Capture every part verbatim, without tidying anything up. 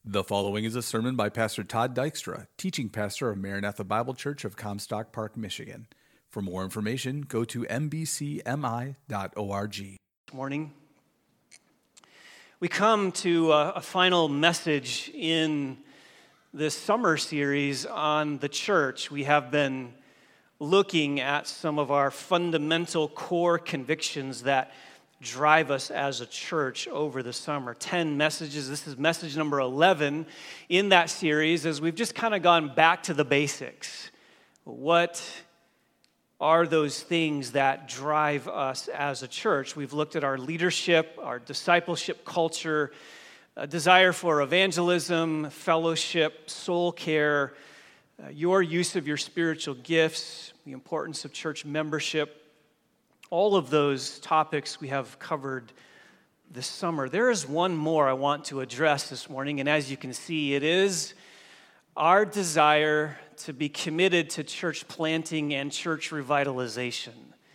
The following is a sermon by Pastor Todd Dykstra, teaching pastor of Maranatha Bible Church of Comstock Park, Michigan. For more information, go to m b c m i dot org. Good morning. We come to a, a final message in this summer series on the church. We have been looking at some of our fundamental core convictions that drive us as a church over the summer. Ten messages. This is message number eleven in that series as we've just kind of gone back to the basics. What are those things that drive us as a church? We've looked at our leadership, our discipleship culture, a desire for evangelism, fellowship, soul care, uh, your use of your spiritual gifts, the importance of church membership. All of those topics we have covered this summer. There is one more I want to address this morning, and as you can see, it is our desire to be committed to church planting and church revitalization.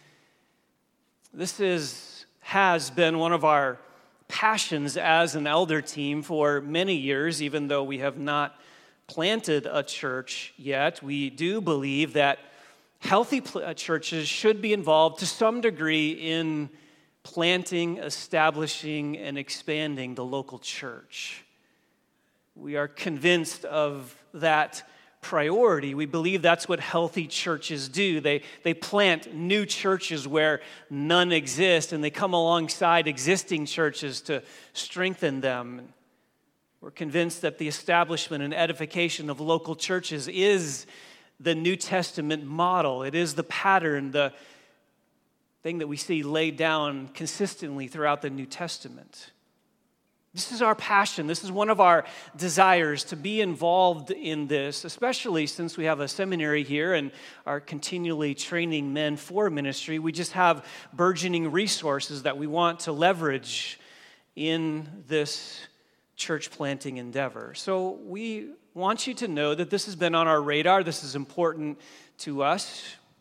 This is has been one of our passions as an elder team for many years, even though we have not planted a church yet. We do believe that healthy churches should be involved to some degree in planting, establishing, and expanding the local church. We are convinced of that priority. We believe that's what healthy churches do. They, they plant new churches where none exist, and they come alongside existing churches to strengthen them. We're convinced that the establishment and edification of local churches is the New Testament model. It is the pattern, the thing that we see laid down consistently throughout the New Testament. This is our passion. This is one of our desires to be involved in this, especially since we have a seminary here and are continually training men for ministry. We just have burgeoning resources that we want to leverage in this church planting endeavor. So we want you to know that this has been on our radar. This is important to us.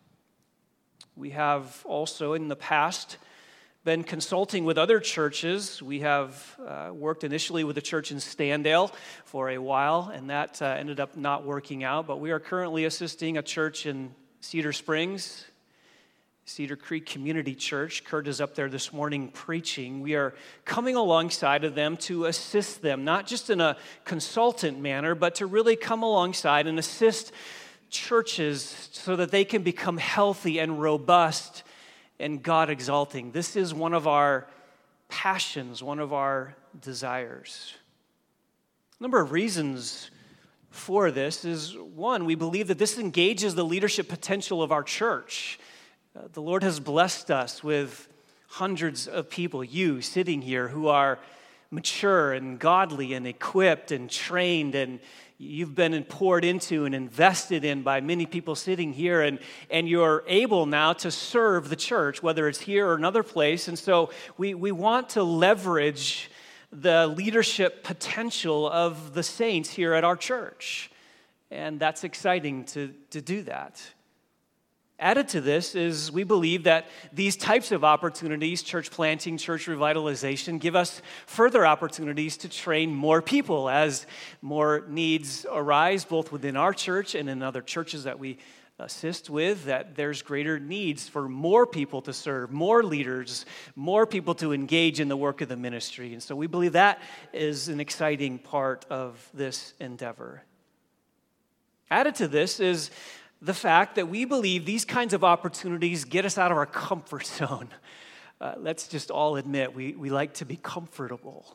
We have also in the past been consulting with other churches. We have uh, worked initially with a church in Standale for a while, and that uh, ended up not working out. But we are currently assisting a church in Cedar Springs, Cedar Creek Community Church. Kurt is up there this morning preaching. We are coming alongside of them to assist them, not just in a consultant manner, but to really come alongside and assist churches so that they can become healthy and robust and God-exalting. This is one of our passions, one of our desires. A number of reasons for this is, one, we believe that this engages the leadership potential of our church. Uh, the Lord has blessed us with hundreds of people, you sitting here, who are mature and godly and equipped and trained, and you've been poured into and invested in by many people sitting here, and, and you're able now to serve the church, whether it's here or another place. And so we, we want to leverage the leadership potential of the saints here at our church, and that's exciting to, to do that. Added to this is we believe that these types of opportunities, church planting, church revitalization, give us further opportunities to train more people as more needs arise, both within our church and in other churches that we assist with, that there's greater needs for more people to serve, more leaders, more people to engage in the work of the ministry. And so we believe that is an exciting part of this endeavor. Added to this is the fact that we believe these kinds of opportunities get us out of our comfort zone. Uh, let's just all admit, we, we like to be comfortable.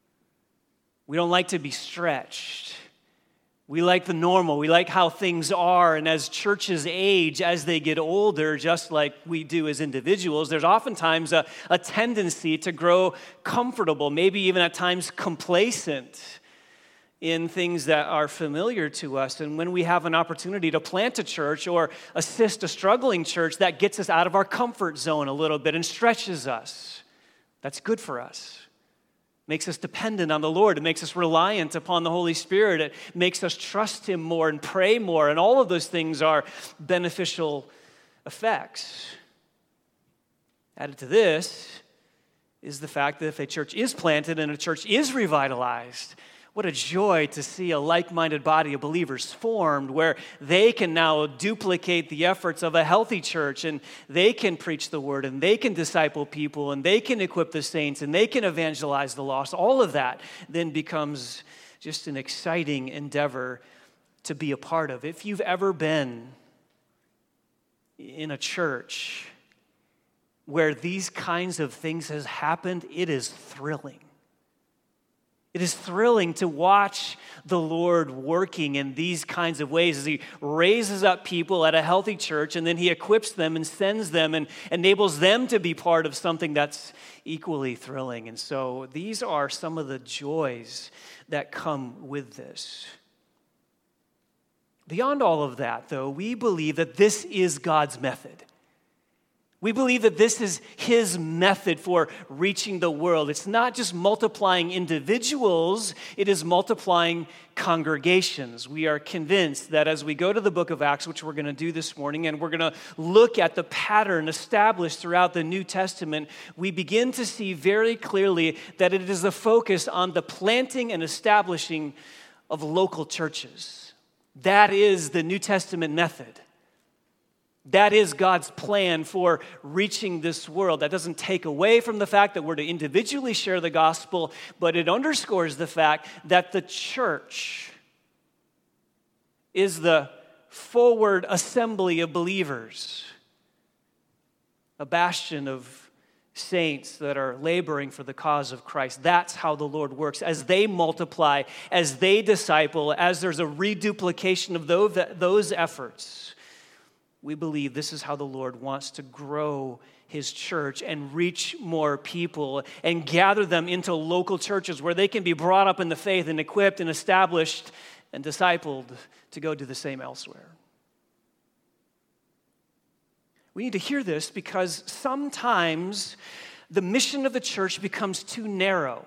We don't like to be stretched. We like the normal. We like how things are. And as churches age, as they get older, just like we do as individuals, there's oftentimes a, a tendency to grow comfortable, maybe even at times complacent in things that are familiar to us. And when we have an opportunity to plant a church or assist a struggling church, that gets us out of our comfort zone a little bit and stretches us. That's good for us. Makes us dependent on the Lord. It makes us reliant upon the Holy Spirit. It makes us trust Him more and pray more. And all of those things are beneficial effects. Added to this is the fact that if a church is planted and a church is revitalized, What a joy to see a like-minded body of believers formed where they can now duplicate the efforts of a healthy church, and they can preach the word, and they can disciple people, and they can equip the saints, and they can evangelize the lost. All of that then becomes just an exciting endeavor to be a part of. If you've ever been in a church where these kinds of things has happened, it is thrilling. It is thrilling to watch the Lord working in these kinds of ways as He raises up people at a healthy church, and then He equips them and sends them and enables them to be part of something that's equally thrilling. And so these are some of the joys that come with this. Beyond all of that, though, we believe that this is God's method. We believe that this is His method for reaching the world. It's not just multiplying individuals, it is multiplying congregations. We are convinced that as we go to the book of Acts, which we're going to do this morning, and we're going to look at the pattern established throughout the New Testament, we begin to see very clearly that it is the focus on the planting and establishing of local churches. That is the New Testament method. That is God's plan for reaching this world. That doesn't take away from the fact that we're to individually share the gospel, but it underscores the fact that the church is the forward assembly of believers, a bastion of saints that are laboring for the cause of Christ. That's how the Lord works. As they multiply, as they disciple, as there's a reduplication of those, those efforts, we believe this is how the Lord wants to grow His church and reach more people and gather them into local churches where they can be brought up in the faith and equipped and established and discipled to go do the same elsewhere. We need to hear this because sometimes the mission of the church becomes too narrow.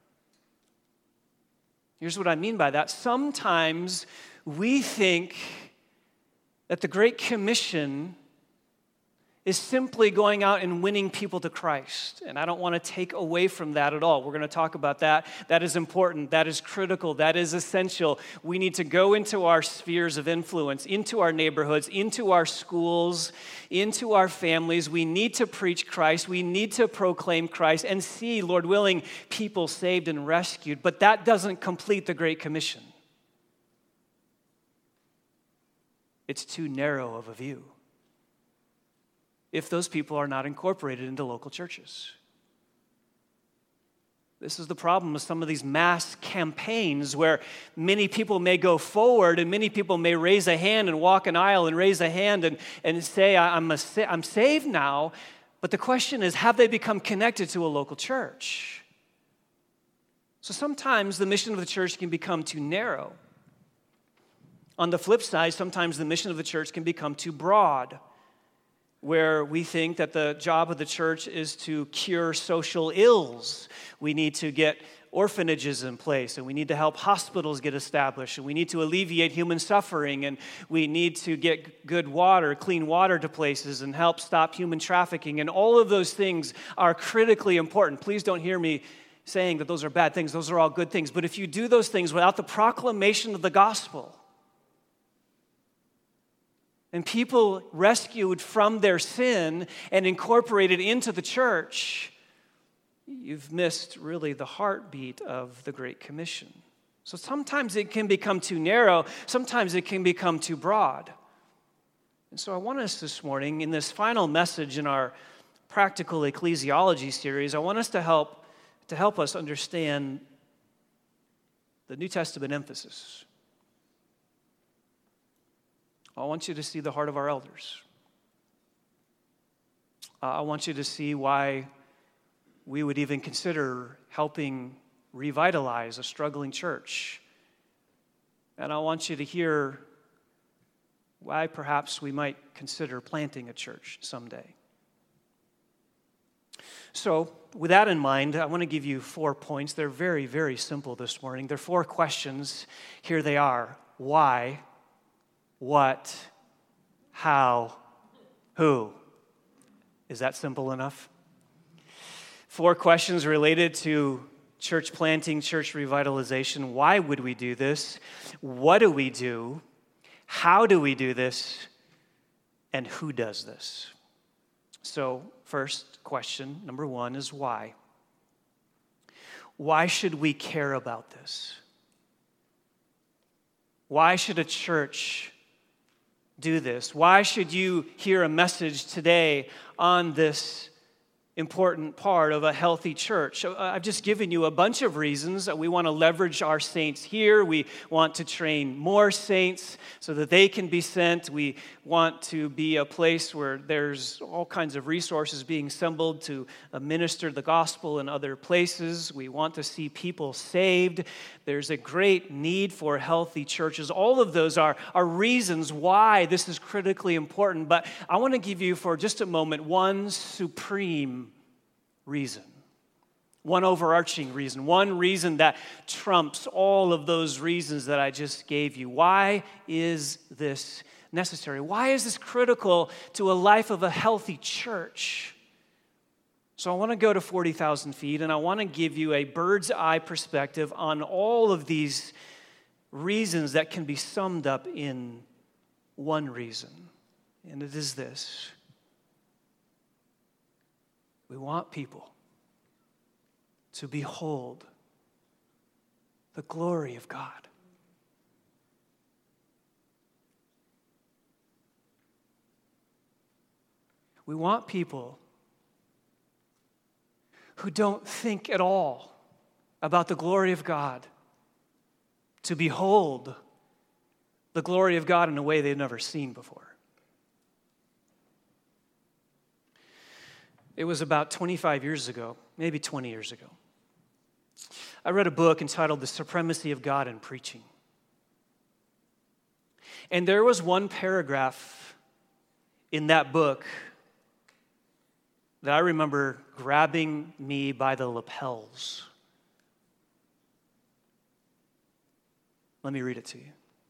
Here's what I mean by that. Sometimes we think that the Great Commission is simply going out and winning people to Christ. And I don't want to take away from that at all. We're going to talk about that. That is important. That is critical. That is essential. We need to go into our spheres of influence, into our neighborhoods, into our schools, into our families. We need to preach Christ. We need to proclaim Christ and see, Lord willing, people saved and rescued. But that doesn't complete the Great Commission. It's too narrow of a view if those people are not incorporated into local churches. This is the problem with some of these mass campaigns where many people may go forward and many people may raise a hand and walk an aisle and raise a hand and, and say, I'm, a, I'm saved now. But the question is, have they become connected to a local church? So sometimes the mission of the church can become too narrow. On the flip side, sometimes the mission of the church can become too broad, where we think that the job of the church is to cure social ills. We need to get orphanages in place, and we need to help hospitals get established, and we need to alleviate human suffering, and we need to get good water, clean water to places, and help stop human trafficking. And all of those things are critically important. Please don't hear me saying that those are bad things. Those are all good things. But if you do those things without the proclamation of the gospel, and people rescued from their sin and incorporated into the church, you've missed really the heartbeat of the Great Commission. So sometimes it can become too narrow, sometimes it can become too broad. And so I want us this morning, in this final message in our practical ecclesiology series, I want us to help to help us understand the New Testament emphasis. I want you to see the heart of our elders. Uh, I want you to see why we would even consider helping revitalize a struggling church. And I want you to hear why perhaps we might consider planting a church someday. So, with that in mind, I want to give you four points. They're very, very simple this morning. They're four questions. Here they are. Why? What, how, who? Is that simple enough? Four questions related to church planting, church revitalization. Why would we do this? What do we do? How do we do this? And who does this? So, first question, number one, is why? Why should we care about this? Why should a church do this? Why should you hear a message today on this important part of a healthy church? I've just given you a bunch of reasons. We want to leverage our saints here. We want to train more saints so that they can be sent. We want to be a place where there's all kinds of resources being assembled to minister the gospel in other places. We want to see people saved. There's a great need for healthy churches. All of those are, are reasons why this is critically important. But I want to give you for just a moment one supreme reason, one overarching reason, one reason that trumps all of those reasons that I just gave you. Why is this necessary? Why is this critical to a life of a healthy church? So I want to go to forty thousand feet, and I want to give you a bird's eye perspective on all of these reasons that can be summed up in one reason, and it is this. We want people to behold the glory of God. We want people who don't think at all about the glory of God to behold the glory of God in a way they've never seen before. It was about twenty-five years ago, maybe twenty years ago. I read a book entitled The Supremacy of God in Preaching. And there was one paragraph in that book that I remember grabbing me by the lapels. Let me read it to you.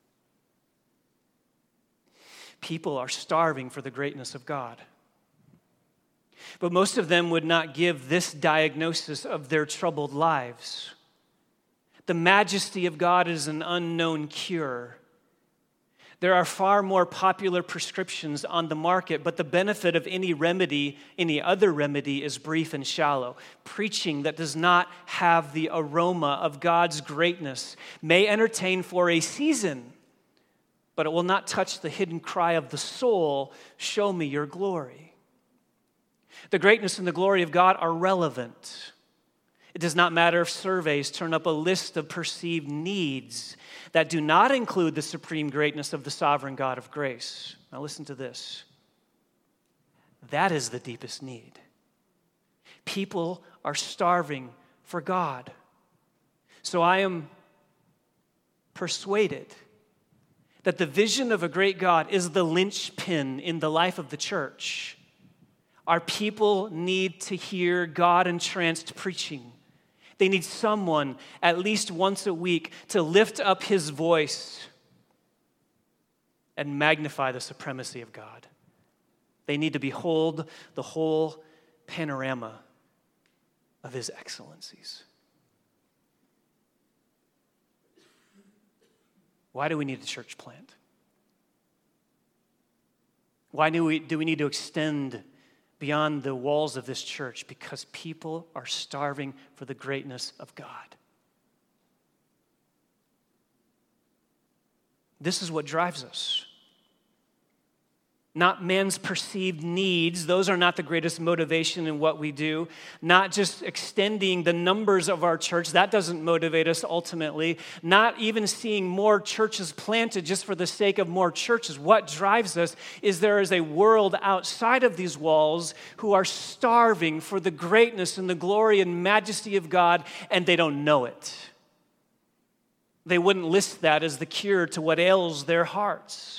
People are starving for the greatness of God. But most of them would not give this diagnosis of their troubled lives. The majesty of God is an unknown cure. There are far more popular prescriptions on the market, but the benefit of any remedy, any other remedy, is brief and shallow. Preaching that does not have the aroma of God's greatness may entertain for a season, but it will not touch the hidden cry of the soul, "Show me your glory." The greatness and the glory of God are relevant. It does not matter if surveys turn up a list of perceived needs that do not include the supreme greatness of the sovereign God of grace. Now listen to this. That is the deepest need. People are starving for God. So I am persuaded that the vision of a great God is the linchpin in the life of the church. Our people need to hear God-entranced preaching. They need someone at least once a week to lift up his voice and magnify the supremacy of God. They need to behold the whole panorama of his excellencies. Why do we need a church plant? Why do we, do we need to extend beyond the walls of this church? Because people are starving for the greatness of God. This is what drives us. Not man's perceived needs. Those are not the greatest motivation in what we do. Not just extending the numbers of our church. That doesn't motivate us ultimately. Not even seeing more churches planted just for the sake of more churches. What drives us is there is a world outside of these walls who are starving for the greatness and the glory and majesty of God, and they don't know it. They wouldn't list that as the cure to what ails their hearts.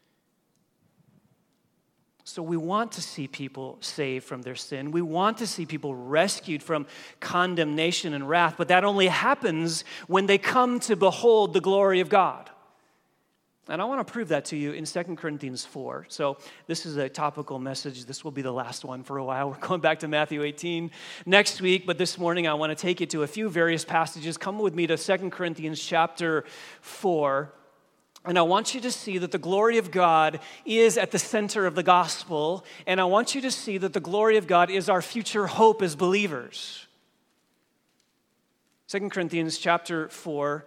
So we want to see people saved from their sin. We want to see people rescued from condemnation and wrath, but that only happens when they come to behold the glory of God. And I want to prove that to you in Second Corinthians four. So this is a topical message. This will be the last one for a while. We're going back to Matthew eighteen next week, but this morning I want to take you to a few various passages. Come with me to Second Corinthians chapter four. And I want you to see that the glory of God is at the center of the gospel. And I want you to see that the glory of God is our future hope as believers. Second Corinthians chapter four,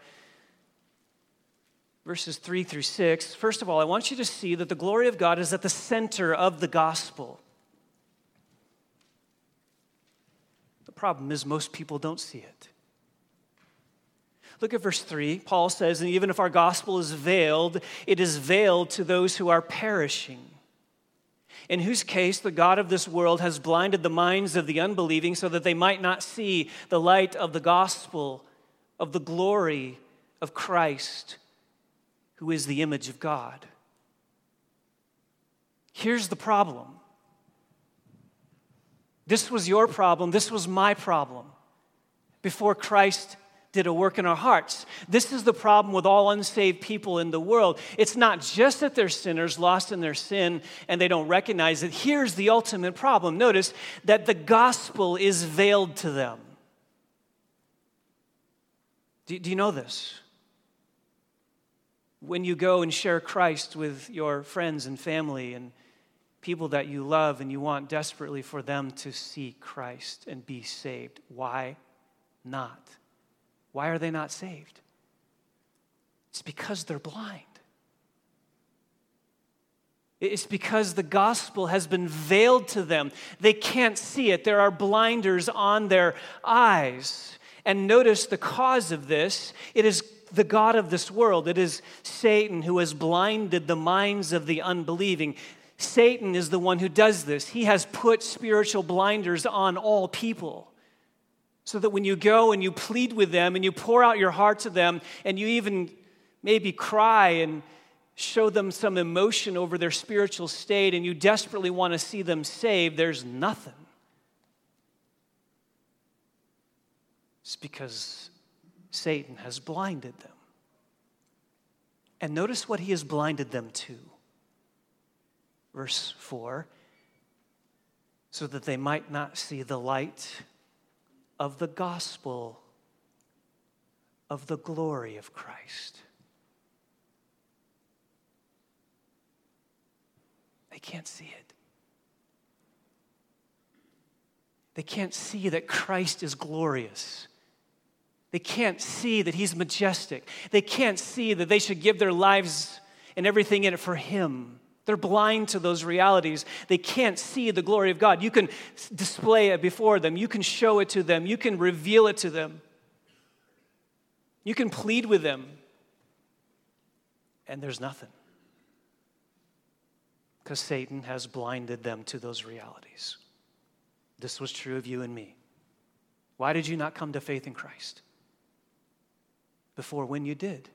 verses three through six. First of all, I want you to see that the glory of God is at the center of the gospel. The problem is most people don't see it. Look at verse three. Paul says, and even if our gospel is veiled, it is veiled to those who are perishing, in whose case the God of this world has blinded the minds of the unbelieving so that they might not see the light of the gospel of the glory of Christ, who is the image of God. Here's the problem. This was your problem. This was my problem before Christ did a work in our hearts. This is the problem with all unsaved people in the world. It's not just that they're sinners, lost in their sin, and they don't recognize it. Here's the ultimate problem. Notice that the gospel is veiled to them. Do, do you know this? When you go and share Christ with your friends and family and people that you love and you want desperately for them to see Christ and be saved, why not? Why are they not saved? It's because they're blind. It's because the gospel has been veiled to them. They can't see it. There are blinders on their eyes. And notice the cause of this. It is the God of this world. It is Satan who has blinded the minds of the unbelieving. Satan is the one who does this. He has put spiritual blinders on all people, so that when you go and you plead with them and you pour out your heart to them and you even maybe cry and show them some emotion over their spiritual state and you desperately want to see them saved, there's nothing. It's because Satan has blinded them. And notice what he has blinded them to. Verse four, so that they might not see the light of the gospel of the glory of Christ. They can't see it. They can't see that Christ is glorious. They can't see that he's majestic. They can't see that they should give their lives and everything in it for him. They're blind to those realities. They can't see the glory of God. You can display it before them. You can show it to them. You can reveal it to them. You can plead with them. And there's nothing. Because Satan has blinded them to those realities. This was true of you and me. Why did you not come to faith in Christ before when you did?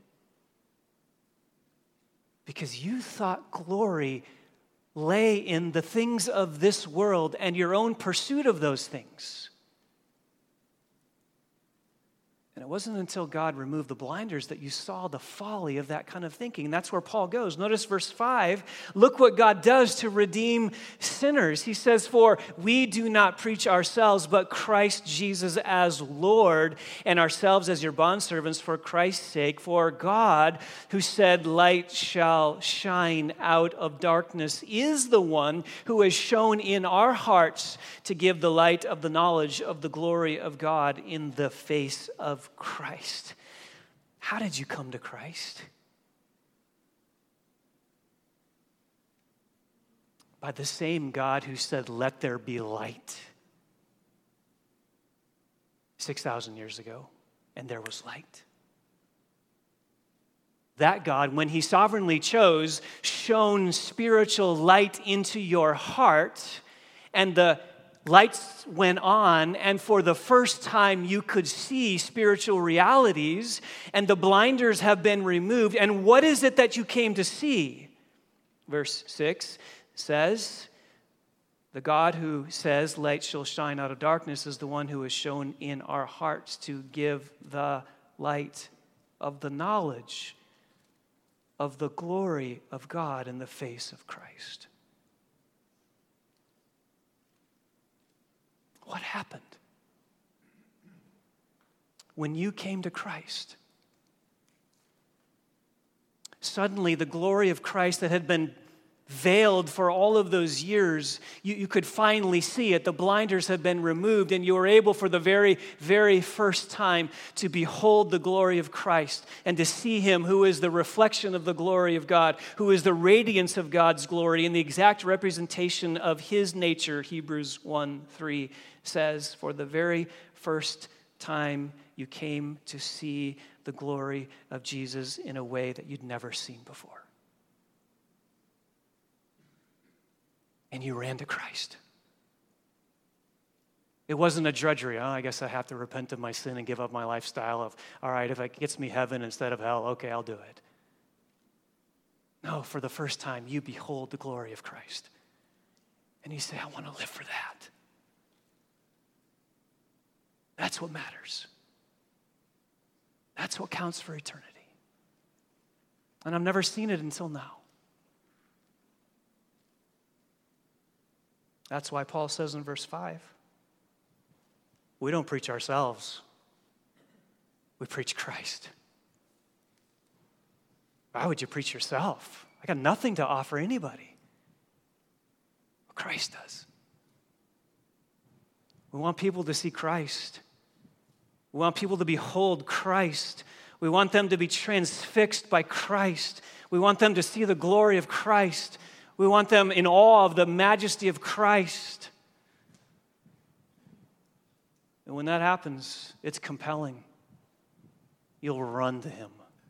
Because you thought glory lay in the things of this world and your own pursuit of those things. And it wasn't until God removed the blinders that you saw the folly of that kind of thinking. And that's where Paul goes. Notice verse five. Look what God does to redeem sinners. He says, for we do not preach ourselves, but Christ Jesus as Lord, and ourselves as your bondservants for Christ's sake. For God, who said, light shall shine out of darkness, is the one who has shown in our hearts to give the light of the knowledge of the glory of God in the face of Christ. How did you come to Christ? By the same God who said, let there be light six thousand years ago, and there was light. That God, when he sovereignly chose, shone spiritual light into your heart, and the lights went on, and for the first time you could see spiritual realities, and the blinders have been removed. And what is it that you came to see? Verse six says, the God who says, light shall shine out of darkness, is the one who has shown in our hearts to give the light of the knowledge of the glory of God in the face of Christ. What happened when you came to Christ? Suddenly, the glory of Christ that had been veiled for all of those years, you, you could finally see it. The blinders had been removed, and you were able for the very, very first time to behold the glory of Christ and to see him who is the reflection of the glory of God, who is the radiance of God's glory and the exact representation of his nature, Hebrews one three says, for the very first time you came to see the glory of Jesus in a way that you'd never seen before. And you ran to Christ. It wasn't a drudgery. Oh, I guess I have to repent of my sin and give up my lifestyle of, all right, if it gets me heaven instead of hell, okay, I'll do it. No, for the first time, you behold the glory of Christ. And you say, I want to live for that. That's what matters. That's what counts for eternity. And I've never seen it until now. That's why Paul says in verse five, we don't preach ourselves. We preach Christ. Why would you preach yourself? I got nothing to offer anybody. Well, Christ does. We want people to see Christ. We want people to behold Christ. We want them to be transfixed by Christ. We want them to see the glory of Christ. We want them in awe of the majesty of Christ. And when that happens, it's compelling. You'll run to him.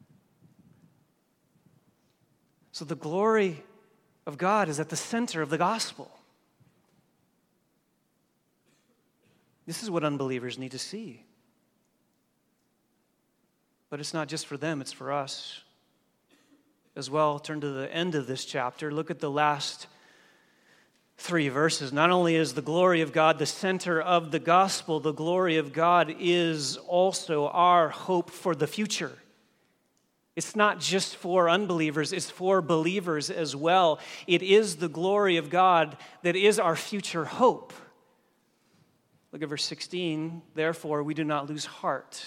So the glory of God is at the center of the gospel. This is what unbelievers need to see. But it's not just for them, it's for us as well. Turn to the end of this chapter. Look at the last three verses. Not only is the glory of God the center of the gospel, the glory of God is also our hope for the future. It's not just for unbelievers, it's for believers as well. It is the glory of God that is our future hope. Look at verse sixteen. Therefore, we do not lose heart.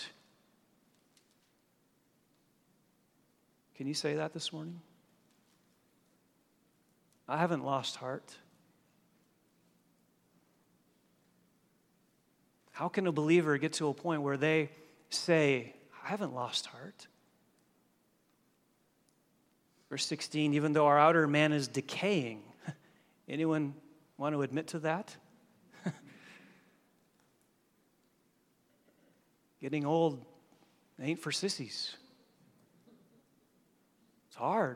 Can you say that this morning? I haven't lost heart. How can a believer get to a point where they say, I haven't lost heart? Verse sixteen, even though our outer man is decaying. Anyone want to admit to that? Getting old ain't for sissies. It's hard.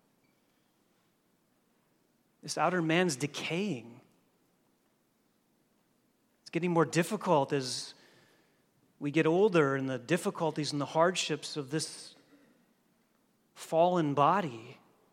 This outer man's decaying. It's getting more difficult as we get older, and the difficulties and the hardships of this fallen body.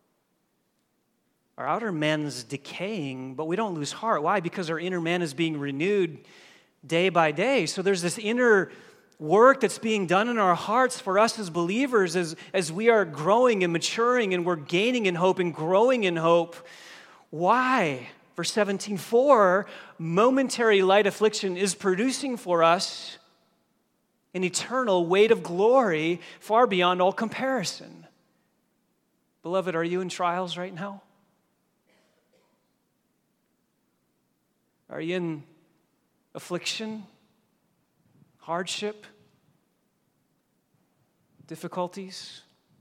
Our outer man's decaying, but we don't lose heart. Why? Because our inner man is being renewed day by day. So there's this inner work that's being done in our hearts for us as believers as, as we are growing and maturing and we're gaining in hope and growing in hope. Why? Verse seventeen, for momentary light affliction is producing for us an eternal weight of glory far beyond all comparison. Beloved, are you in trials right now? Are you in affliction? Hardship, difficulties,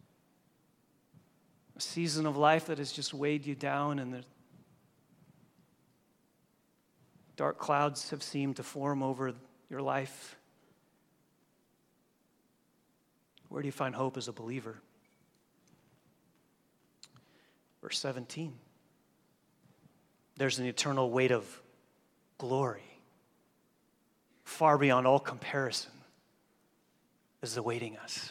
a season of life that has just weighed you down and the dark clouds have seemed to form over your life. Where do you find hope as a believer? Verse seventeen, there's an eternal weight of glory far beyond all comparison is awaiting us.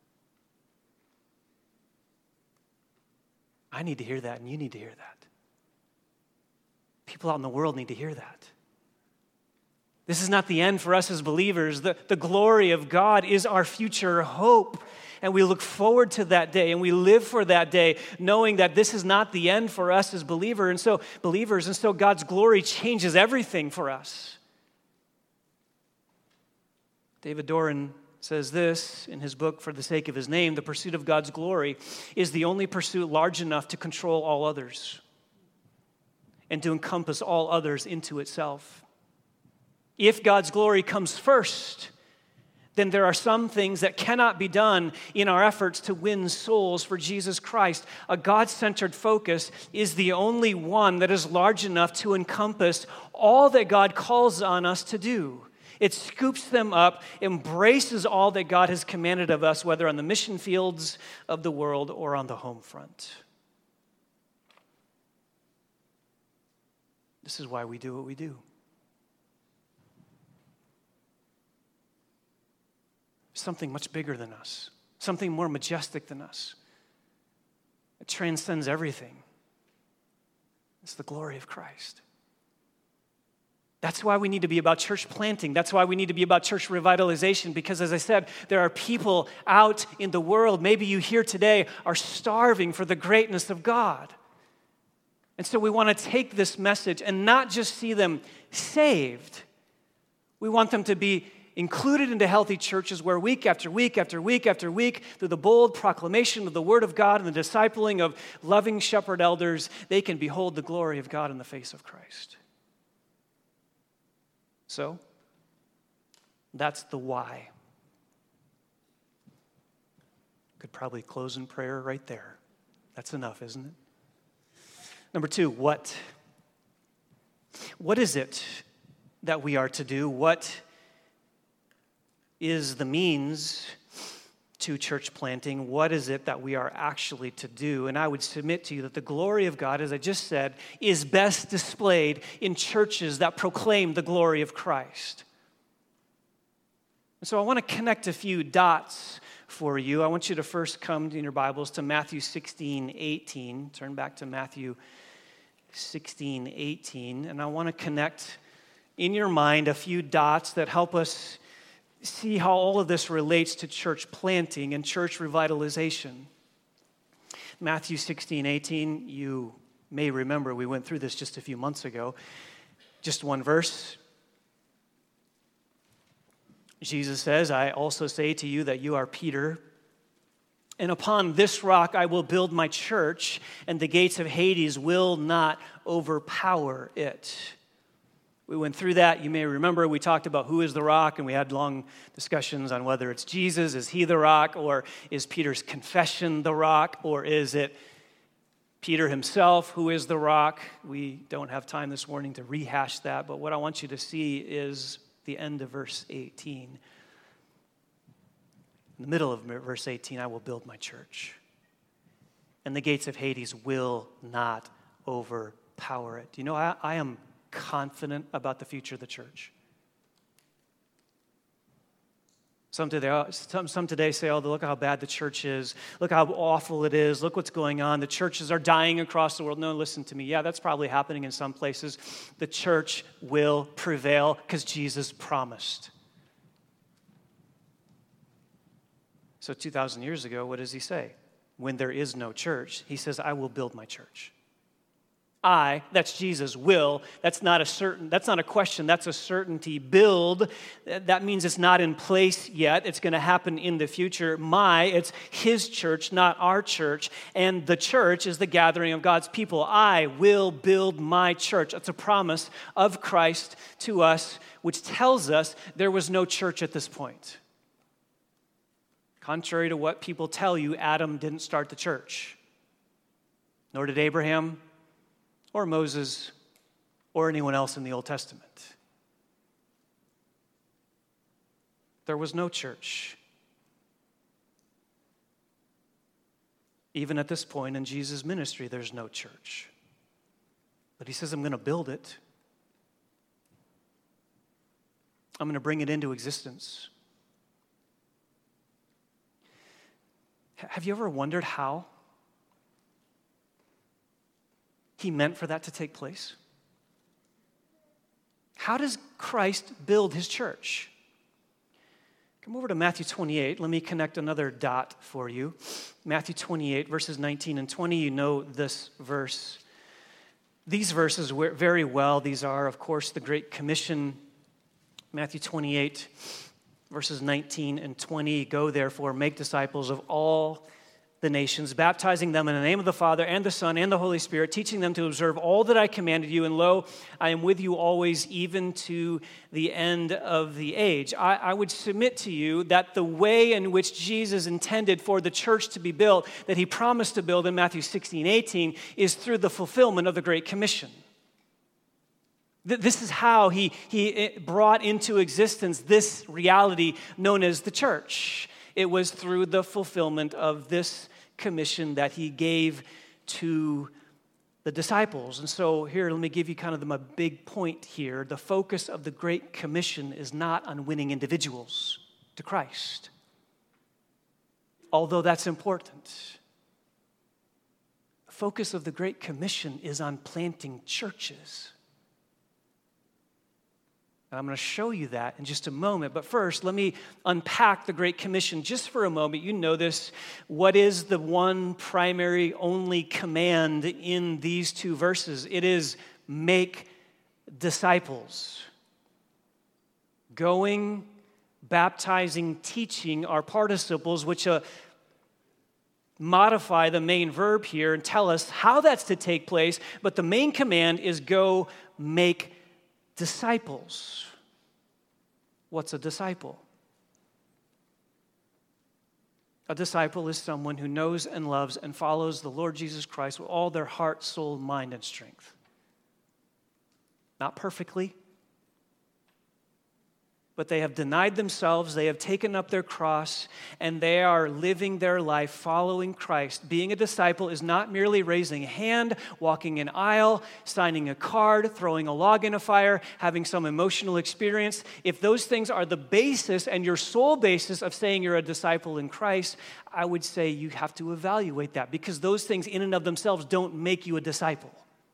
I need to hear that, and you need to hear that. People out in the world need to hear that. This is not the end for us as believers. The, the glory of God is our future hope. And we look forward to that day, and we live for that day, knowing that this is not the end for us as believers. And so, believers, and so God's glory changes everything for us. David Doran says this in his book, For the Sake of His Name: the pursuit of God's glory is the only pursuit large enough to control all others and to encompass all others into itself. If God's glory comes first, then there are some things that cannot be done in our efforts to win souls for Jesus Christ. A God-centered focus is the only one that is large enough to encompass all that God calls on us to do. It scoops them up, embraces all that God has commanded of us, whether on the mission fields of the world or on the home front. This is why we do what we do. Something much bigger than us, something more majestic than us. It transcends everything. It's the glory of Christ. That's why we need to be about church planting. That's why we need to be about church revitalization, because as I said, there are people out in the world, maybe you here today, are starving for the greatness of God. And so we want to take this message and not just see them saved. We want them to be included into healthy churches where week after week after week after week, through the bold proclamation of the Word of God and the discipling of loving shepherd elders, they can behold the glory of God in the face of Christ. So, that's the why. Could probably close in prayer right there. That's enough, isn't it? Number two, what? What is it that we are to do? What is the means to church planting? What is it that we are actually to do? And I would submit to you that the glory of God, as I just said, is best displayed in churches that proclaim the glory of Christ. And so I want to connect a few dots for you. I want you to first come in your Bibles to Matthew sixteen eighteen. Turn back to Matthew sixteen eighteen. And I want to connect in your mind a few dots that help us see how all of this relates to church planting and church revitalization. Matthew sixteen eighteen, you may remember we went through this just a few months ago. Just one verse. Jesus says, I also say to you that you are Peter, and upon this rock I will build my church, and the gates of Hades will not overpower it. We went through that. You may remember we talked about who is the rock, and we had long discussions on whether it's Jesus, is he the rock, or is Peter's confession the rock, or is it Peter himself who is the rock? We don't have time this morning to rehash that, but what I want you to see is the end of verse eighteen. In the middle of verse eighteen, I will build my church, and the gates of Hades will not overpower it. Do you know, I, I am confident about the future of the church. Some today, some, some today say, oh, look how bad the church is. Look how awful it is. Look what's going on. The churches are dying across the world. No, listen to me. Yeah, that's probably happening in some places. The church will prevail because Jesus promised. So two thousand years ago, what does he say? When there is no church, he says, I will build my church. I, that's Jesus, will. That's not a certain, that's not a question, that's a certainty. Build, that means it's not in place yet. It's going to happen in the future. My, it's his church, not our church. And the church is the gathering of God's people. I will build my church. That's a promise of Christ to us, which tells us there was no church at this point. Contrary to what people tell you, Adam didn't start the church. Nor did Abraham, or Moses, or anyone else in the Old Testament. There was no church. Even at this point in Jesus' ministry, there's no church. But he says, I'm going to build it. I'm going to bring it into existence. Have you ever wondered how he meant for that to take place? how does Christ build his church? Come over to Matthew twenty-eight. Let me connect another dot for you. Matthew twenty-eight, verses nineteen and twenty. You know this verse. These verses very well. These are, of course, the Great Commission. Matthew twenty-eight, verses nineteen and twenty. Go, therefore, make disciples of all the nations, baptizing them in the name of the Father and the Son and the Holy Spirit, teaching them to observe all that I commanded you. And lo, I am with you always, even to the end of the age. I, I would submit to you that the way in which Jesus intended for the church to be built, that he promised to build in Matthew sixteen, eighteen, is through the fulfillment of the Great Commission. This is how he, he brought into existence this reality known as the church. It was through the fulfillment of this commission that he gave to the disciples. And so here, let me give you kind of my big point here. The focus of the Great Commission is not on winning individuals to Christ, although that's important. The focus of the Great Commission is on planting churches. I'm going to show you that in just a moment. But first, let me unpack the Great Commission just for a moment. You know this. What is the one primary, only command in these two verses? It is make disciples. Going, baptizing, teaching are participles which uh, modify the main verb here and tell us how that's to take place. But the main command is go, make disciples. What's a disciple? A disciple is someone who knows and loves and follows the Lord Jesus Christ with all their heart, soul, mind, and strength. Not perfectly, but they have denied themselves, they have taken up their cross, and they are living their life following Christ. Being a disciple is not merely raising a hand, walking an aisle, signing a card, throwing a log in a fire, having some emotional experience. If those things are the basis and your sole basis of saying you're a disciple in Christ, I would say you have to evaluate that, because those things in and of themselves don't make you a disciple.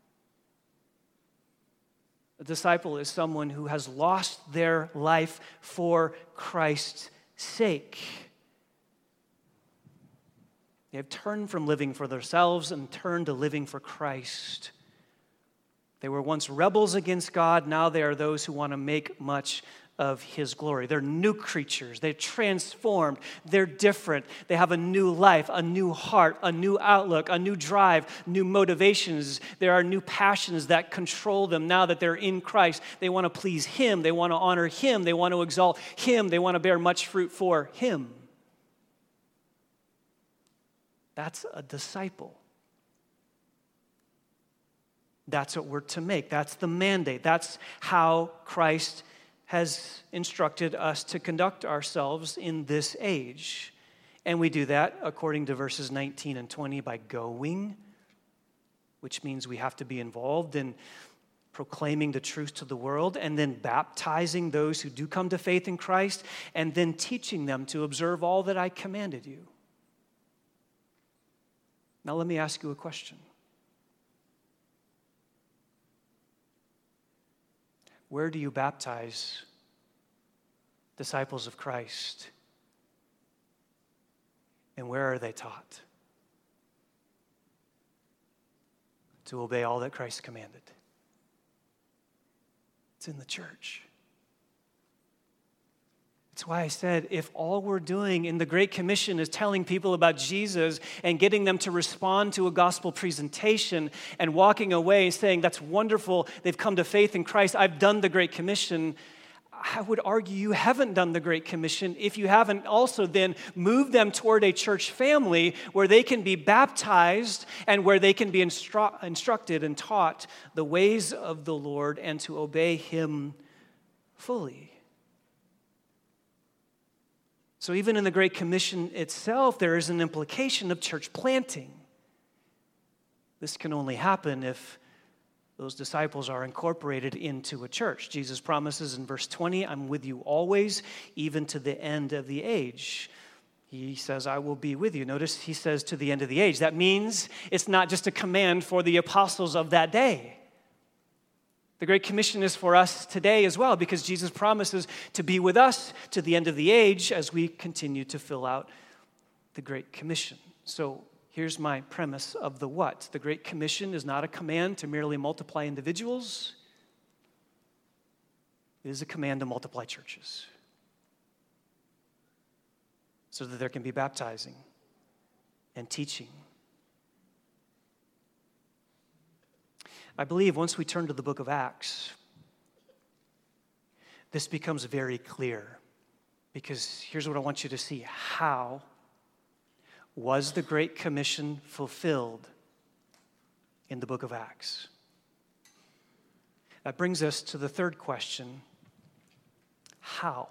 A disciple is someone who has lost their life for Christ's sake. They have turned from living for themselves and turned to living for Christ. They were once rebels against God. Now they are those who want to make much of his glory. They're new creatures. They're transformed. They're different. They have a new life, a new heart, a new outlook, a new drive, new motivations. There are new passions that control them now that they're in Christ. They want to please him. They want to honor him. They want to exalt him. They want to bear much fruit for him. That's a disciple. That's what we're to make. That's the mandate. That's how Christ has instructed us to conduct ourselves in this age. And we do that according to verses nineteen and twenty by going, which means we have to be involved in proclaiming the truth to the world, and then baptizing those who do come to faith in Christ, and then teaching them to observe all that I commanded you. Now let me ask you a question. Where do you baptize disciples of Christ? And where are they taught? To obey all that Christ commanded. It's in the church. That's why I said, if all we're doing in the Great Commission is telling people about Jesus and getting them to respond to a gospel presentation and walking away and saying, that's wonderful, they've come to faith in Christ, I've done the Great Commission, I would argue you haven't done the Great Commission if you haven't also then moved them toward a church family where they can be baptized and where they can be instru- instructed and taught the ways of the Lord and to obey him fully. So even in the Great Commission itself, there is an implication of church planting. This can only happen if those disciples are incorporated into a church. Jesus promises in verse twenty, I'm with you always, even to the end of the age. He says, I will be with you. Notice he says to the end of the age. That means it's not just a command for the apostles of that day. The Great Commission is for us today as well, because Jesus promises to be with us to the end of the age as we continue to fill out the Great Commission. So here's my premise of the what. The Great Commission is not a command to merely multiply individuals. It is a command to multiply churches so that there can be baptizing and teaching. I believe once we turn to the book of Acts, this becomes very clear, because here's what I want you to see. How was the Great Commission fulfilled in the book of Acts? That brings us to the third question. How?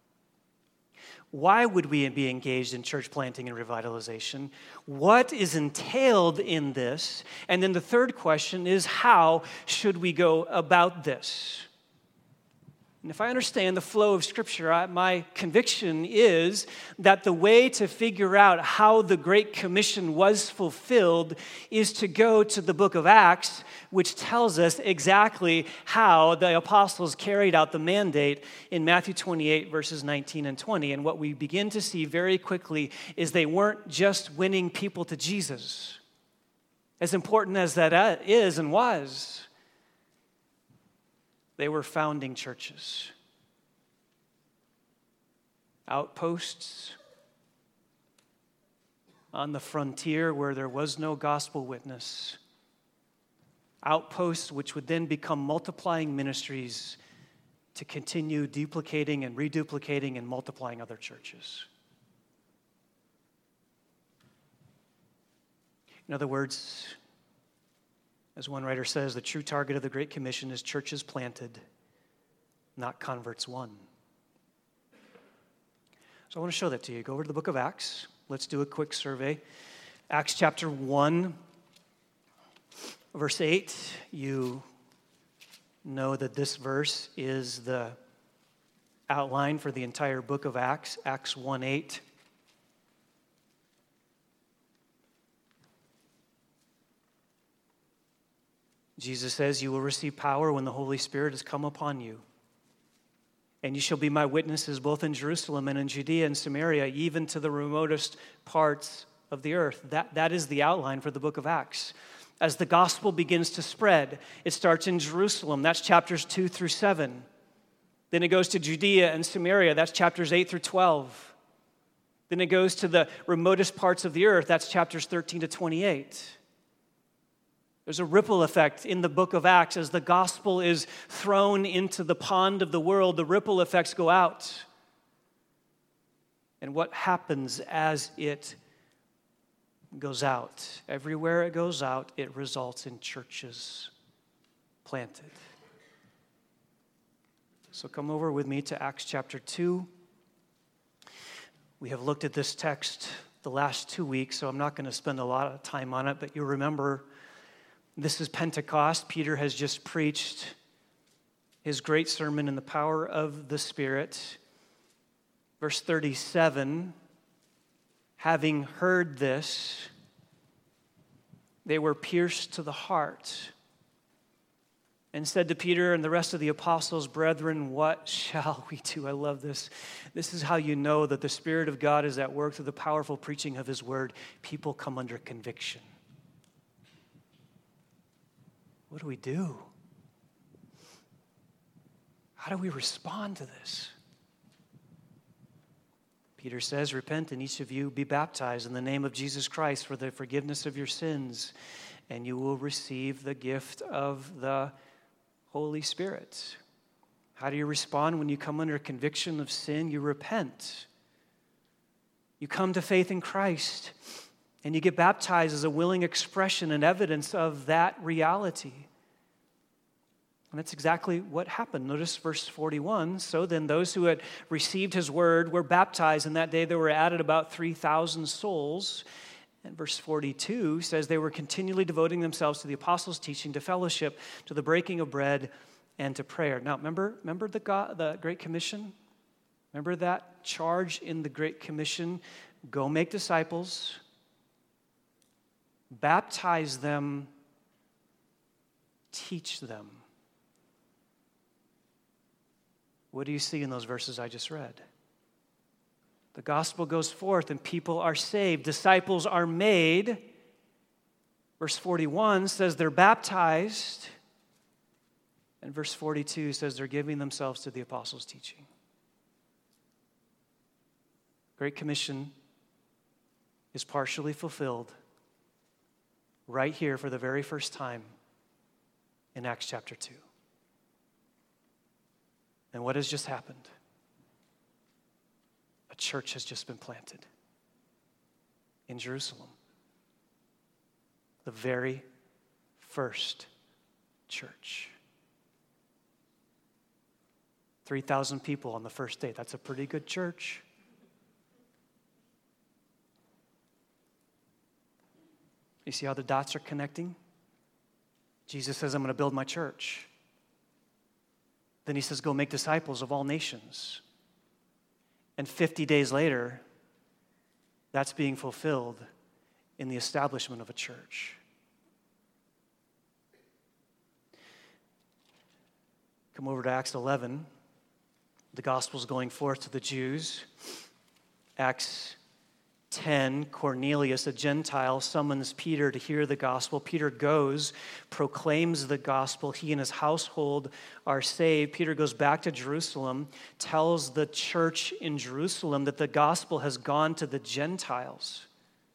Why would we be engaged in church planting and revitalization? What is entailed in this? And then the third question is, how should we go about this? And if I understand the flow of Scripture, I, my conviction is that the way to figure out how the Great Commission was fulfilled is to go to the book of Acts, which tells us exactly how the apostles carried out the mandate in Matthew twenty-eight, verses nineteen and twenty. And what we begin to see very quickly is they weren't just winning people to Jesus, as important as that is and was. They were founding churches, outposts on the frontier where there was no gospel witness, outposts which would then become multiplying ministries to continue duplicating and reduplicating and multiplying other churches. In other words, as one writer says, the true target of the Great Commission is churches planted, not converts won. So I want to show that to you. Go over to the book of Acts. Let's do a quick survey. Acts chapter one, verse eight. You know that this verse is the outline for the entire book of Acts, Acts one eight. Jesus says, "You will receive power when the Holy Spirit has come upon you. And you shall be my witnesses both in Jerusalem and in Judea and Samaria, even to the remotest parts of the earth." That, that is the outline for the book of Acts. As the gospel begins to spread, it starts in Jerusalem. That's chapters two through seven. Then it goes to Judea and Samaria. That's chapters eight through twelve. Then it goes to the remotest parts of the earth. That's chapters thirteen to twenty-eight. There's a ripple effect in the book of Acts as the gospel is thrown into the pond of the world. The ripple effects go out. And what happens as it goes out? Everywhere it goes out, it results in churches planted. So come over with me to Acts chapter two. We have looked at this text the last two weeks, so I'm not going to spend a lot of time on it, but you remember this is Pentecost. Peter has just preached his great sermon in the power of the Spirit. Verse thirty-seven, having heard this, they were pierced to the heart and said to Peter and the rest of the apostles, "Brethren, what shall we do?" I love this. This is how you know that the Spirit of God is at work through the powerful preaching of His word. People come under conviction. What do we do? How do we respond to this? Peter says, "Repent and each of you be baptized in the name of Jesus Christ for the forgiveness of your sins, and you will receive the gift of the Holy Spirit." How do you respond when you come under conviction of sin? You repent. You come to faith in Christ, and you get baptized as a willing expression and evidence of that reality. And that's exactly what happened. Notice verse forty-one. "So then those who had received his word were baptized, and that day there were added about three thousand souls." And verse forty-two says they were continually devoting themselves to the apostles' teaching, to fellowship, to the breaking of bread, and to prayer. Now, remember, remember the, God, the Great Commission? Remember that charge in the Great Commission? Go make disciples, baptize them, teach them. What do you see in those verses I just read? The gospel goes forth and people are saved. Disciples are made. Verse forty-one says they're baptized. And verse forty-two says they're giving themselves to the apostles' teaching. Great Commission is partially fulfilled right here for the very first time in Acts chapter two. And what has just happened? A church has just been planted in Jerusalem. The very first church. three thousand people on the first day. That's a pretty good church. You see how the dots are connecting? Jesus says, I'm going to build my church. Then he says, go make disciples of all nations. And fifty days later, that's being fulfilled in the establishment of a church. Come over to Acts eleven. The gospel's going forth to the Jews. Acts ten, Cornelius, a Gentile, summons Peter to hear the gospel. Peter goes, proclaims the gospel. He and his household are saved. Peter goes back to Jerusalem, tells the church in Jerusalem that the gospel has gone to the Gentiles.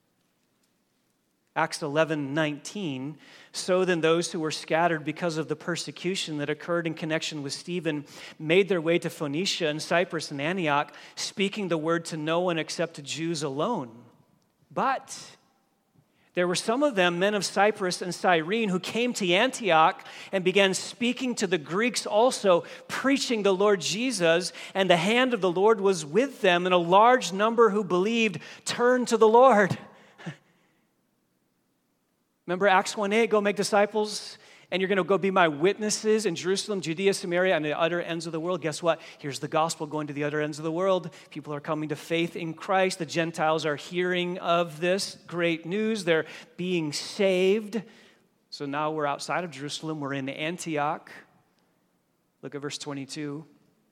Acts eleven nineteen, so then those who were scattered because of the persecution that occurred in connection with Stephen made their way to Phoenicia and Cyprus and Antioch, speaking the word to no one except to Jews alone. But there were some of them, men of Cyprus and Cyrene, who came to Antioch and began speaking to the Greeks also, preaching the Lord Jesus, and the hand of the Lord was with them, and a large number who believed turned to the Lord. Remember Acts one eight, go make disciples, and you're going to go be my witnesses in Jerusalem, Judea, Samaria, and the utter ends of the world. Guess what? Here's the gospel going to the utter ends of the world. People are coming to faith in Christ. The Gentiles are hearing of this great news. They're being saved. So now we're outside of Jerusalem. We're in Antioch. Look at verse twenty-two.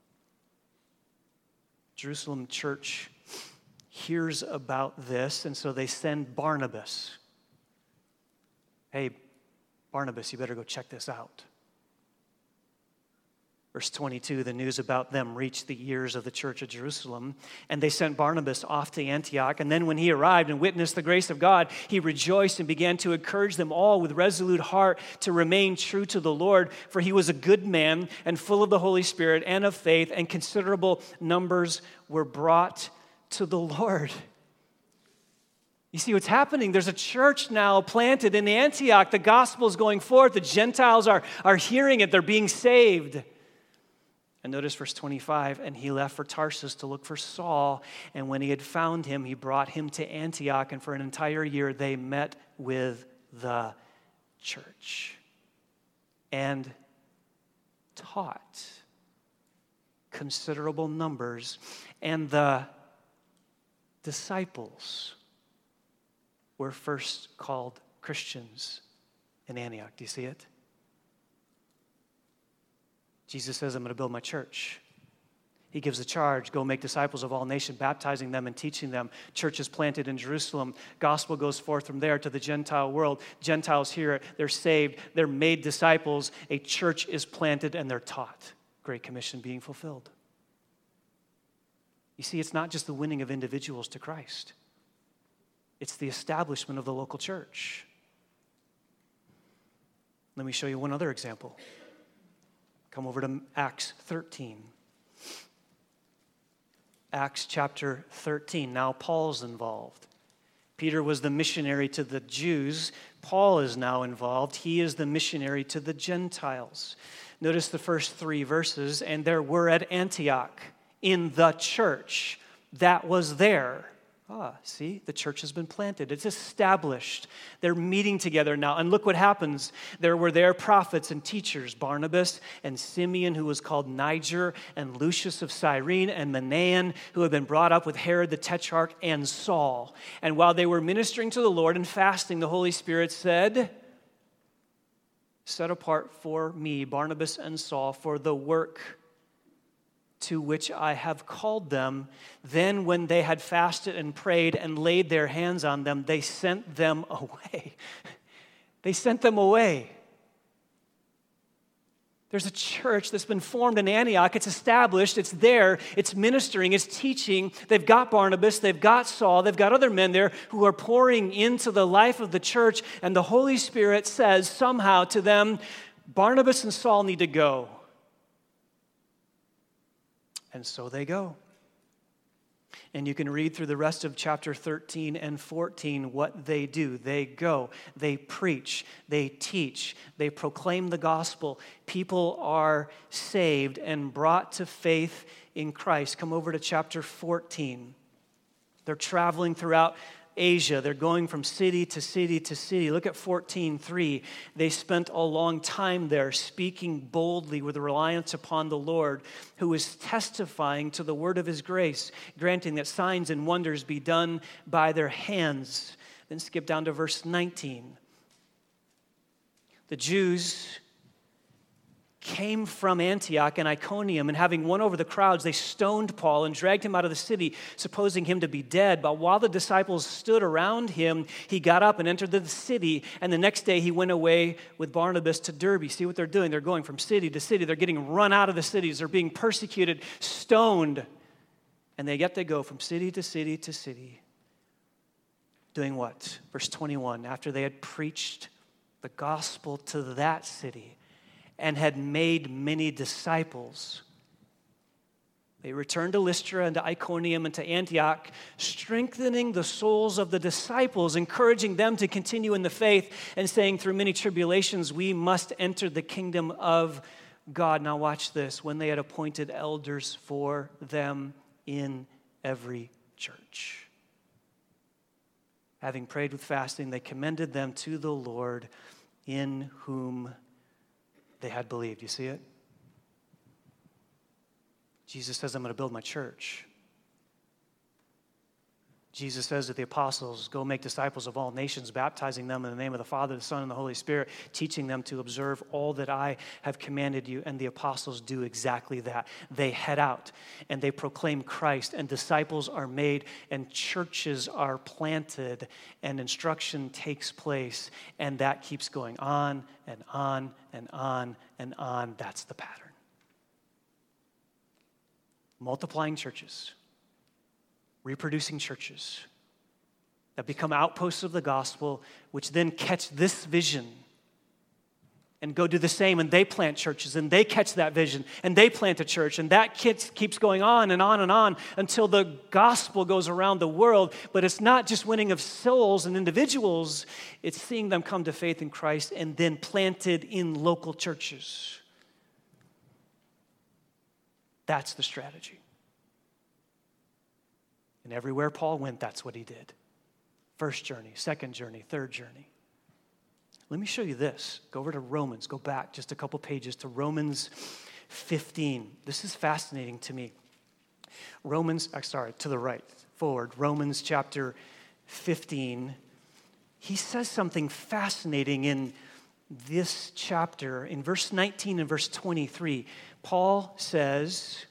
Jerusalem church hears about this, and so they send Barnabas. Hey, Barnabas, you better go check this out. Verse twenty-two, the news about them reached the ears of the church of Jerusalem, and they sent Barnabas off to Antioch. And then when he arrived and witnessed the grace of God, he rejoiced and began to encourage them all with resolute heart to remain true to the Lord, for he was a good man and full of the Holy Spirit and of faith, and considerable numbers were brought to the Lord. You see what's happening? There's a church now planted in Antioch. The gospel is going forth. The Gentiles are, are hearing it. They're being saved. And notice verse twenty-five, and he left for Tarsus to look for Saul. And when he had found him, he brought him to Antioch. And for an entire year, they met with the church and taught considerable numbers. And the disciples were first called Christians in Antioch. Do you see it? Jesus says, I'm going to build my church. He gives the charge, go make disciples of all nations, baptizing them and teaching them. Church is planted in Jerusalem. Gospel goes forth from there to the Gentile world. Gentiles hear it. They're saved. They're made disciples. A church is planted and they're taught. Great Commission being fulfilled. You see, it's not just the winning of individuals to Christ. It's the establishment of the local church. Let me show you one other example. Come over to Acts thirteen. Acts chapter thirteen. Now Paul's involved. Peter was the missionary to the Jews. Paul is now involved. He is the missionary to the Gentiles. Notice the first three verses. And there were at Antioch in the church that was there. Ah, see, the church has been planted. It's established. They're meeting together now. And look what happens. There were there prophets and teachers, Barnabas and Simeon, who was called Niger, and Lucius of Cyrene, and Manaen, who had been brought up with Herod the Tetrarch, and Saul. And while they were ministering to the Lord and fasting, the Holy Spirit said, set apart for me, Barnabas and Saul, for the work to which I have called them. Then when they had fasted and prayed and laid their hands on them, they sent them away. They sent them away. There's a church that's been formed in Antioch. It's established. It's there. It's ministering. It's teaching. They've got Barnabas. They've got Saul. They've got other men there who are pouring into the life of the church. And the Holy Spirit says somehow to them, Barnabas and Saul need to go. And so they go. And you can read through the rest of chapter thirteen and fourteen what they do. They go, they preach, they teach, they proclaim the gospel. People are saved and brought to faith in Christ. Come over to chapter fourteen. They're traveling throughout Asia. They're going from city to city to city. Look at fourteen three. They spent a long time there speaking boldly with reliance upon the Lord, who is testifying to the word of his grace, granting that signs and wonders be done by their hands. Then skip down to verse nineteen. The Jews came from Antioch and Iconium, and having won over the crowds, they stoned Paul and dragged him out of the city, supposing him to be dead. But while the disciples stood around him, he got up and entered the city, and the next day he went away with Barnabas to Derbe. See what they're doing? They're going from city to city. They're getting run out of the cities. They're being persecuted, stoned, and they yet they go from city to city to city. Doing what? Verse twenty-one, after they had preached the gospel to that city and had made many disciples, they returned to Lystra and to Iconium and to Antioch, strengthening the souls of the disciples, encouraging them to continue in the faith, and saying, through many tribulations, we must enter the kingdom of God. Now watch this. When they had appointed elders for them in every church, having prayed with fasting, they commended them to the Lord, in whom they had believed. You see it? Jesus says, I'm going to build my church. Jesus says to the apostles, go make disciples of all nations, baptizing them in the name of the Father, the Son, and the Holy Spirit, teaching them to observe all that I have commanded you. And the apostles do exactly that. They head out and they proclaim Christ, and disciples are made, and churches are planted, and instruction takes place, and that keeps going on and on and on and on. That's the pattern. Multiplying churches, reproducing churches that become outposts of the gospel, which then catch this vision and go do the same, and they plant churches, and they catch that vision, and they plant a church, and that keeps going on and on and on until the gospel goes around the world. But it's not just winning of souls and individuals, it's seeing them come to faith in Christ and then planted in local churches. That's the strategy. And everywhere Paul went, that's what he did. First journey, second journey, third journey. Let me show you this. Go over to Romans. Go back just a couple pages to Romans fifteen. This is fascinating to me. Romans, sorry, to the right, forward. Romans chapter fifteen. He says something fascinating in this chapter. In verse nineteen and verse twenty-three, Paul says,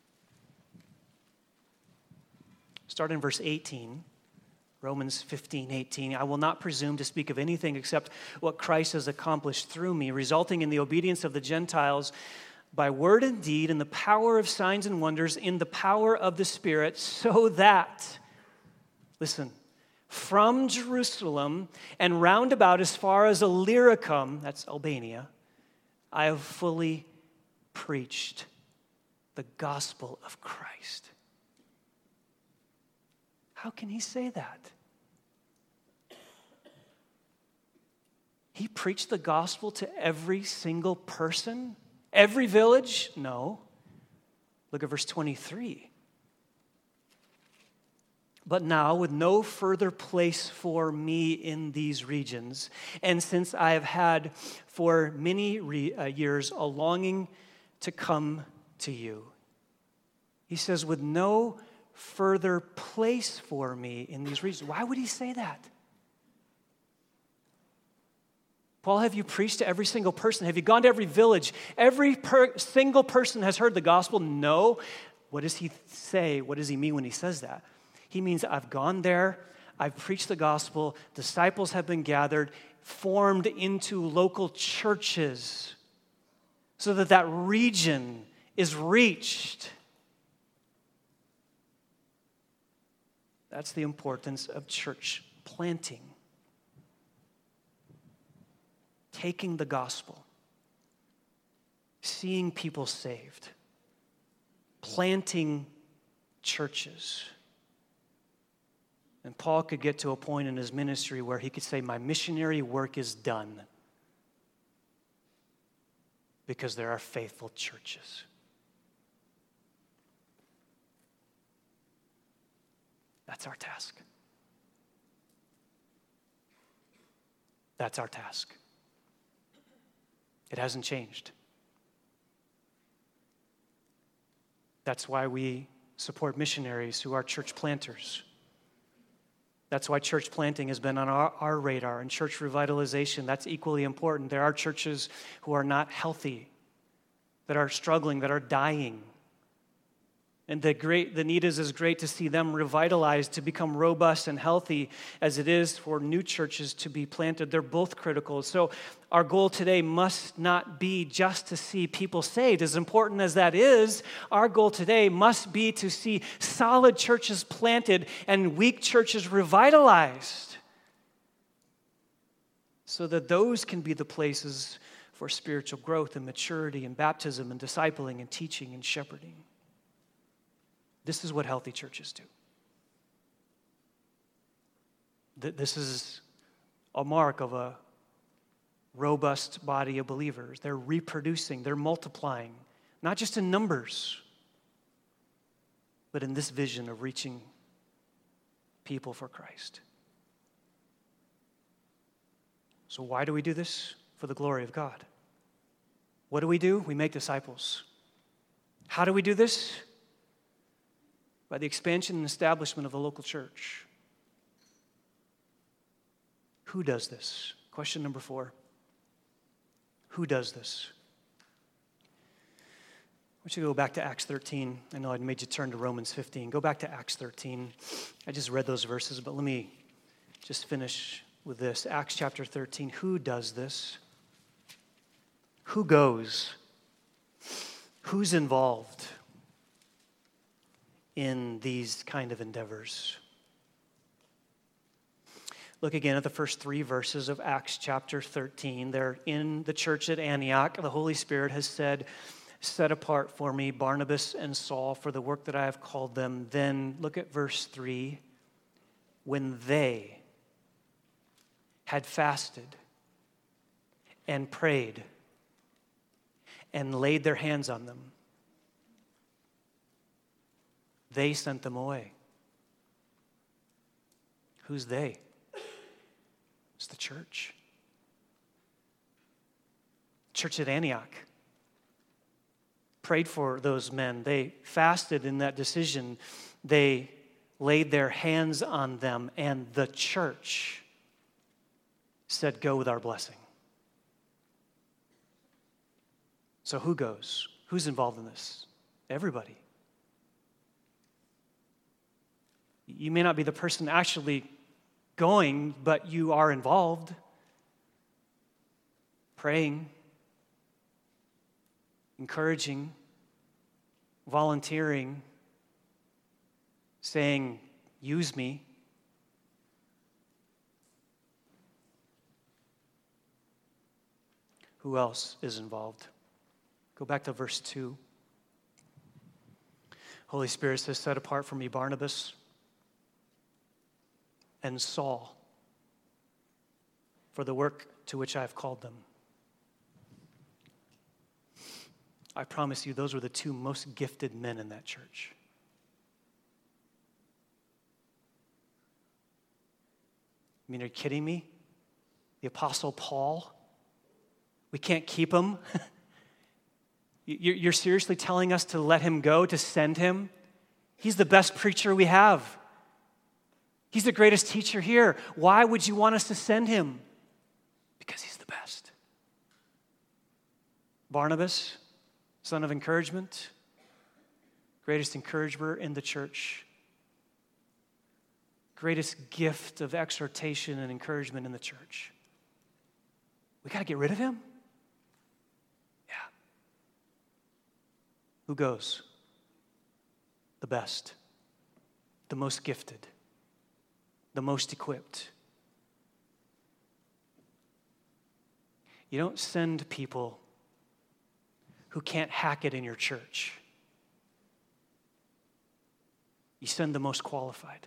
start in verse eighteen. Romans fifteen, eighteen, I will not presume to speak of anything except what Christ has accomplished through me, resulting in the obedience of the Gentiles by word and deed, in the power of signs and wonders, in the power of the Spirit, so that, listen, from Jerusalem and round about as far as Illyricum, that's Albania, I have fully preached the gospel of Christ. How can he say that? He preached the gospel to every single person? Every village? No. Look at verse twenty-three. But now, with no further place for me in these regions, and since I have had for many re- uh, years a longing to come to you, he says, with no further place for me in these regions. Why would he say that? Paul, have you preached to every single person? Have you gone to every village? Every per- single person has heard the gospel? No. What does he say? What does he mean when he says that? He means I've gone there, I've preached the gospel, disciples have been gathered, formed into local churches so that that region is reached. That's the importance of church planting. Taking the gospel, seeing people saved, planting churches. And Paul could get to a point in his ministry where he could say, my missionary work is done because there are faithful churches. That's our task. That's our task. It hasn't changed. That's why we support missionaries who are church planters. That's why church planting has been on our, our radar, and church revitalization, that's equally important. There are churches who are not healthy, that are struggling, that are dying. And the great, the need is as great to see them revitalized, to become robust and healthy as it is for new churches to be planted. They're both critical. So our goal today must not be just to see people saved. As important as that is, our goal today must be to see solid churches planted and weak churches revitalized, so that those can be the places for spiritual growth and maturity and baptism and discipling and teaching and shepherding. This is what healthy churches do. This is a mark of a robust body of believers. They're reproducing, they're multiplying, not just in numbers, but in this vision of reaching people for Christ. So why do we do this? For the glory of God. What do we do? We make disciples. How do we do this? By the expansion and establishment of the local church. Who does this? Question number four. Who does this? I want you to go back to Acts thirteen. I know I made you turn to Romans fifteen. Go back to Acts thirteen. I just read those verses, but let me just finish with this. Acts chapter thirteen. Who does this? Who goes? Who's involved in these kind of endeavors? Look again at the first three verses of Acts chapter thirteen. They're in the church at Antioch. The Holy Spirit has said, set apart for me Barnabas and Saul for the work that I have called them. Then look at verse three. When they had fasted and prayed and laid their hands on them, they sent them away. Who's they? It's the church. Church at Antioch prayed for those men. They fasted in that decision. They laid their hands on them, and the church said, go with our blessing. So who goes? Who's involved in this? Everybody. You may not be the person actually going, but you are involved. Praying, encouraging, volunteering, saying, use me. Who else is involved? Go back to verse two. Holy Spirit says, set apart for me Barnabas and Saul for the work to which I have called them. I promise you, those were the two most gifted men in that church. I mean, are you kidding me? The Apostle Paul, we can't keep him. You're seriously telling us to let him go, to send him? He's the best preacher we have. He's the greatest teacher here. Why would you want us to send him? Because he's the best. Barnabas, son of encouragement, greatest encourager in the church, greatest gift of exhortation and encouragement in the church. We got to get rid of him? Yeah. Who goes? The best, the most gifted, the most equipped. You don't send people who can't hack it in your church. You send the most qualified.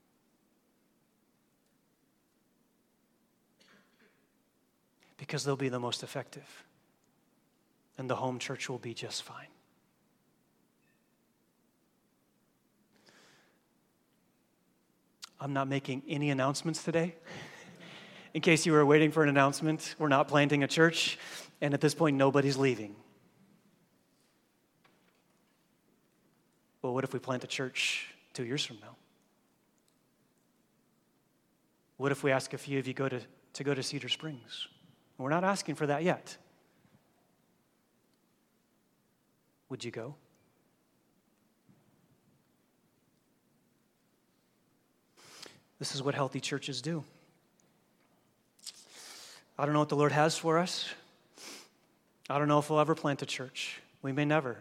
Because they'll be the most effective. And the home church will be just fine. I'm not making any announcements today. In case you were waiting for an announcement, we're not planting a church, and at this point, nobody's leaving. Well, what if we plant a church two years from now? What if we ask a few of you go to, to go to Cedar Springs? We're not asking for that yet. Would you go? This is what healthy churches do. I don't know what the Lord has for us. I don't know if we'll ever plant a church. We may never.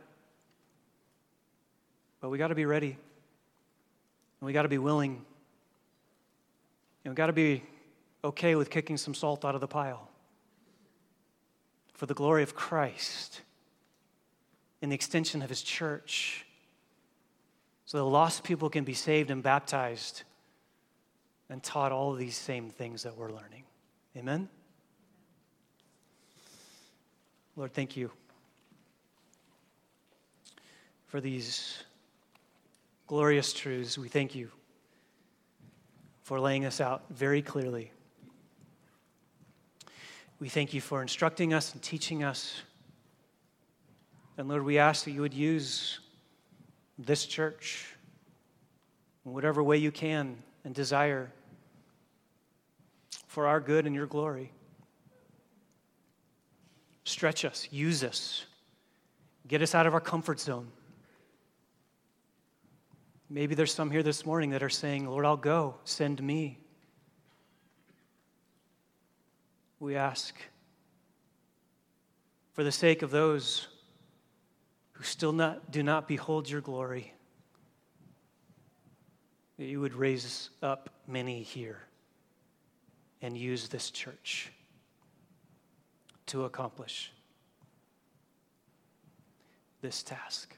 But we got to be ready. And we got to be willing. And we got to be okay with kicking some salt out of the pile for the glory of Christ in the extension of his church, so the lost people can be saved and baptized and taught all of these same things that we're learning. Amen? Lord, thank you for these glorious truths. We thank you for laying us out very clearly. We thank you for instructing us and teaching us. And Lord, we ask that you would use this church in whatever way you can and desire for our good and your glory. Stretch us, use us, get us out of our comfort zone. Maybe there's some here this morning that are saying, Lord, I'll go, send me. We ask for the sake of those who still not, do not behold your glory, that you would raise up many here and use this church to accomplish this task.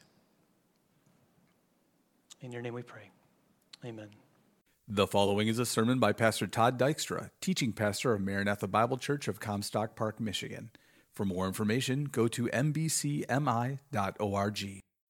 In your name we pray. Amen. The following is a sermon by Pastor Todd Dykstra, teaching pastor of Maranatha Bible Church of Comstock Park, Michigan. For more information, go to m b c m i dot org.